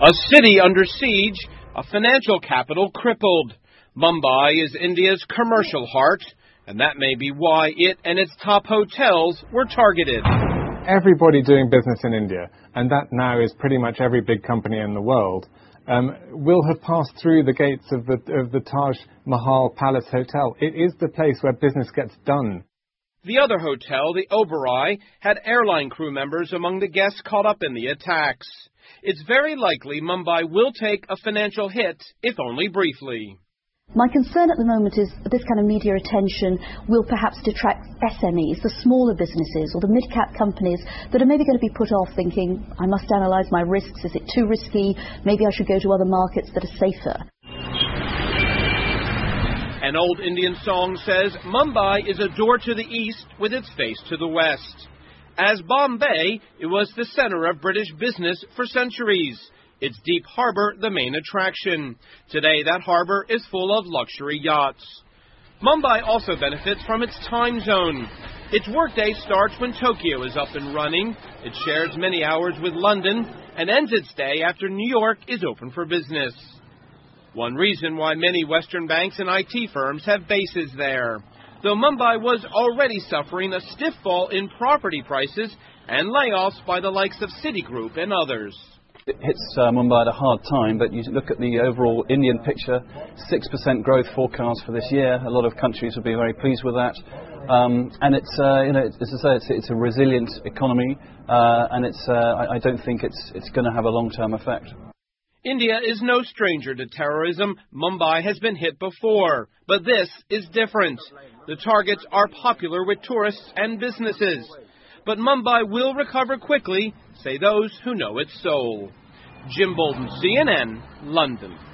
A city under siege, a financial capital crippled. Mumbai is India's commercial heart, and that may be why it and its top hotels were targeted. Everybody doing business in India, and that now is pretty much every big company in the world, will have passed through the gates of the Taj Mahal Palace Hotel. It is the place where business gets done. The other hotel, the Oberoi, had airline crew members among the guests caught up in the attacks. It's very likely Mumbai will take a financial hit, if only briefly. My concern at the moment is that this kind of media attention will perhaps detract SMEs, the smaller businesses or the mid-cap companies that are maybe going to be put off thinking, I must analyse my risks, is it too risky, maybe I should go to other markets that are safer. An old Indian song says Mumbai is a door to the east with its face to the west. As Bombay, it was the center of British business for centuries. Its deep harbor the main attraction. Today that harbor is full of luxury yachts. Mumbai also benefits from its time zone. Its workday starts when Tokyo is up and running. It shares many hours with London and ends its day after New York is open for business. One reason why many Western banks and IT firms have bases there. Though Mumbai was already suffering a stiff fall in property prices and layoffs by the likes of Citigroup and others. It hits Mumbai at a hard time, but you look at the overall Indian picture, 6% growth forecast for this year. A lot of countries will be very pleased with that. And it's, as I say, it's a resilient economy, and I don't think it's going to have a long-term effect. India is no stranger to terrorism. Mumbai has been hit before, but this is different. The targets are popular with tourists and businesses. But Mumbai will recover quickly, say those who know its soul. Jim Bolton, CNN, London.